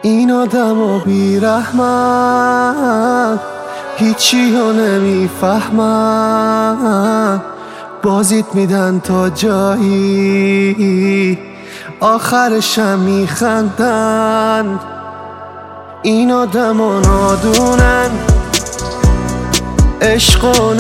این آدم و بیرحمن هیچی ها نمیفهمن، بازیت میدن تا جایی آخرشم میخندن. این آدم ها نادونن، عشقو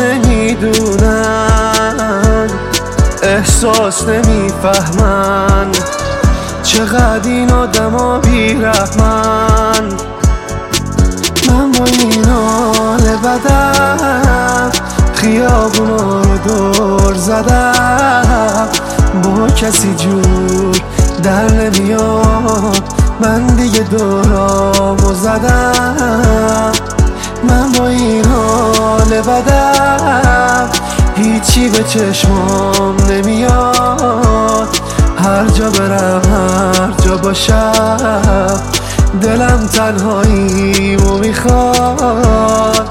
نمیدونن، احساس نمیفهمن. چقدر این آدم ها بیرحمن. من با این حال بدم خیابونا رو دور زدم، با کسی جور در نمیاد، من دیگه دورامو زدم. من با این حال بدم هیچی به چشمام نمیاد، هر جا برم هر جا باشم دلم تنهاییمو میخواد.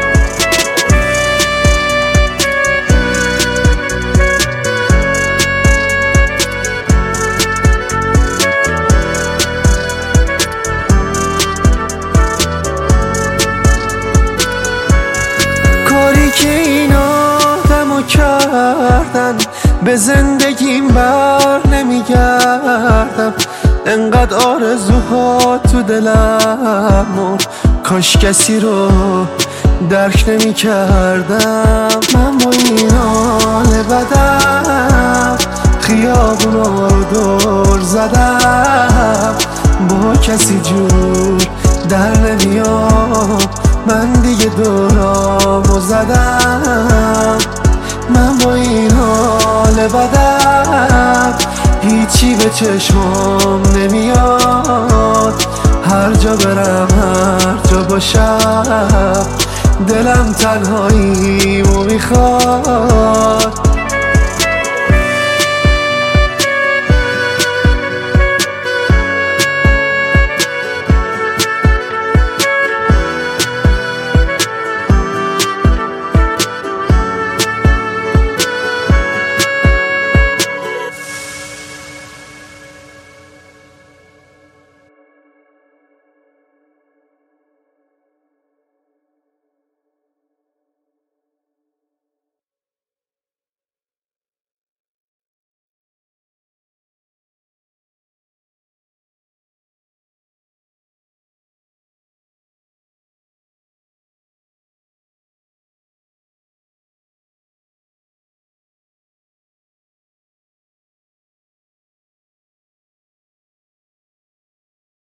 کاری که این آدمو کردن به زندگیم بر نمیگردم. انقدر آرزوها تو دلم مرد، کاش کسی رو درک نمیکردم. من با این حال بدم خیابونا رو دور زدم، با کسی جور در نمیاد، من دیگه دورامو زدم. من با این حال بدم هیچی به چشمام نمیاد، هر جا برم هر جا باشم دلم تنهاییمو میخواد.